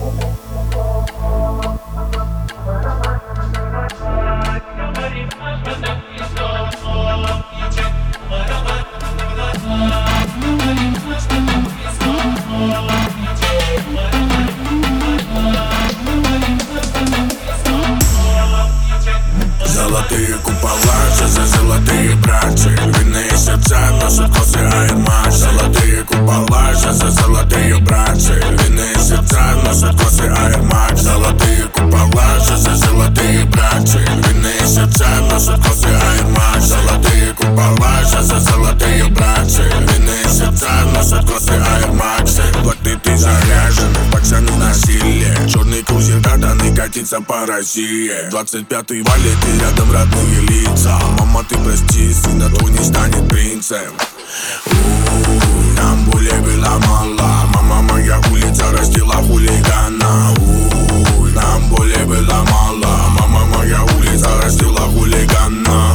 Золотые купола, за золотые братья, львиные сердца носят косы Air Max. Золотые купола, за золотые братья, львиные сердца носят косы Air Max. Золотые купола, за золотые братья, львиные сердца носят косы Air Max. Золотые купола, за золотые братья, львиные сердца носят косы Air Max. Блокноты заряжены, пацаны насилие, черный крузер катаный катится по России. 25-й валит и рядом родные лица. Мама, ты прости, сына твой не станет принцем. Нам более было мало. Мама, моя улица растила хулигана. Нам более было мало. Мама, моя улица растила хулигана.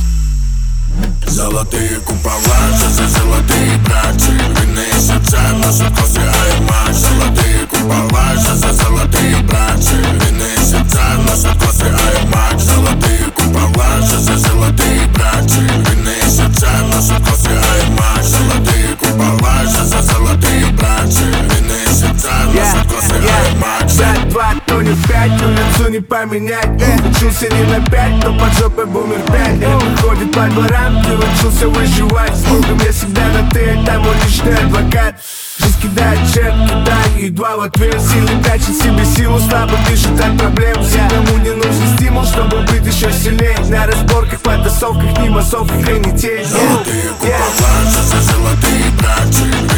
Золотые купола, за золотые братья, львиные сердца носят косы Air Max. Золотые купола, за золотые братья, львиные сердца носят косы Air Max. Золотые купола, за золотые братья, львиные сердца носят косы Air Max. Золотые купола, за золотые братья, львиные сердца носят косы Air Max. За 2, то не 5, улицу не поменять. Учился не на 5, но под жопой бумер 5. Ходит по дворам, ты учился выживать. С Богом я всегда на ты, там мой личный адвокат. Жизнь кидает чек, кидаю едва в ответ. Сильный прячет себе силу, слабо пишет от проблем. Никому не нужен стимул, чтобы быть еще сильнее. На разборках, потасовках, ни массовках и не тень. Золотые купола, за золотые братья,